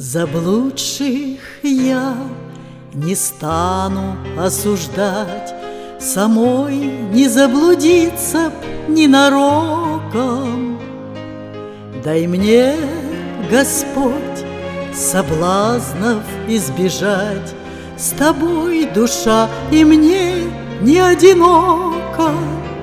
Заблудших я не стану осуждать, самой не заблудиться б ненароком. Дай мне, Господь, соблазнов избежать, с Тобой, душа, и мне не одиноко.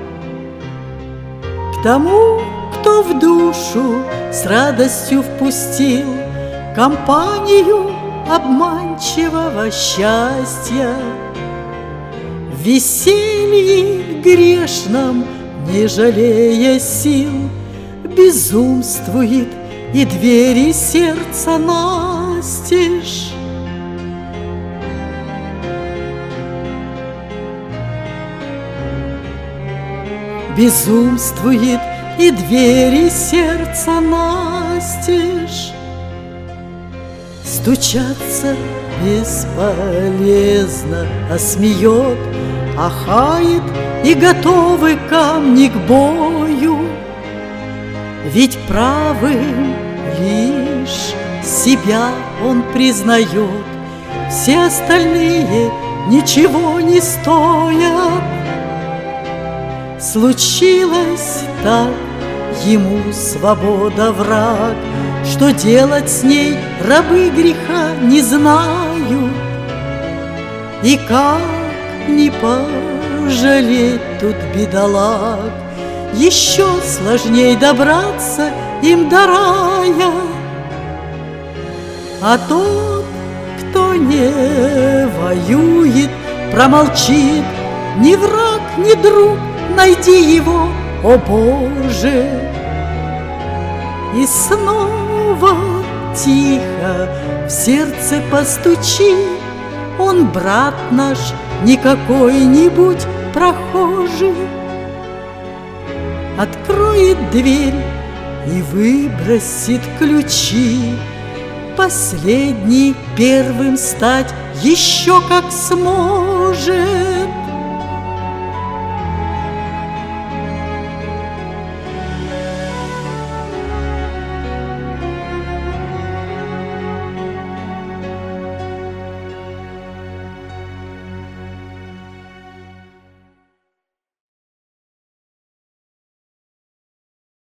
К тому, кто в душу с радостью впустил компанию обманчивого счастья, в веселье грешном, не жалея сил, безумствует и двери сердца настежь. Безумствует и двери сердца настежь. Стучаться бесполезно, а смеет, ахает, и готовы камни к бою. Ведь правым лишь себя он признает, все остальные ничего не стоят. Случилось так, ему свобода враг, что делать с ней рабы греха не знают. И как не пожалеть тут бедолаг, еще сложней добраться им до рая. А тот, кто не воюет, промолчит, ни враг, ни друг, найди его, о Боже. И снова тихо в сердце постучи, он, брат наш, не какой-нибудь прохожий. Откроет дверь и выбросит ключи, последний первым стать еще как сможет.